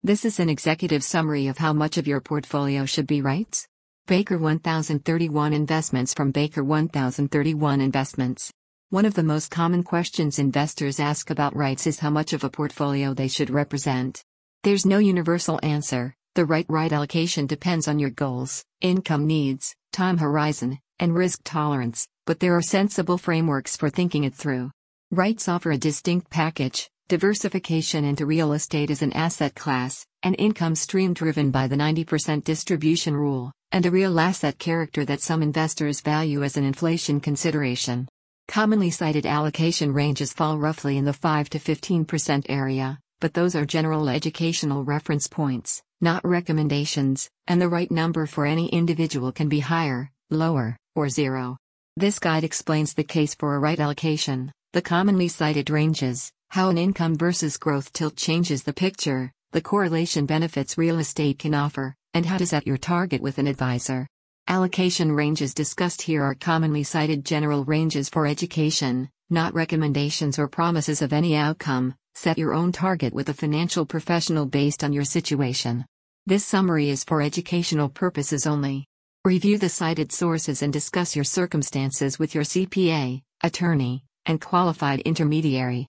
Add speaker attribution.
Speaker 1: This is an executive summary of how much of your portfolio should be REITs. Baker 1031 Investments from Baker 1031 Investments. One of the most common questions investors ask about REITs is how much of a portfolio they should represent. There's no universal answer. The right allocation depends on your goals, income needs, time horizon, and risk tolerance, but there are sensible frameworks for thinking it through. REITs offer a distinct package: diversification into real estate as an asset class, an income stream driven by the 90% distribution rule, and a real asset character that some investors value as an inflation consideration. Commonly cited allocation ranges fall roughly in the 5 to 15% area, but those are general educational reference points, not recommendations, and the right number for any individual can be higher, lower, or zero. This guide explains the case for a REIT allocation, the commonly cited ranges, how an income versus growth tilt changes the picture, the correlation benefits real estate can offer, and how to set your target with an advisor. Allocation ranges discussed here are commonly cited general ranges for education, not recommendations or promises of any outcome. Set your own target with a financial professional based on your situation. This summary is for educational purposes only. Review the cited sources and discuss your circumstances with your CPA, attorney, and qualified intermediary.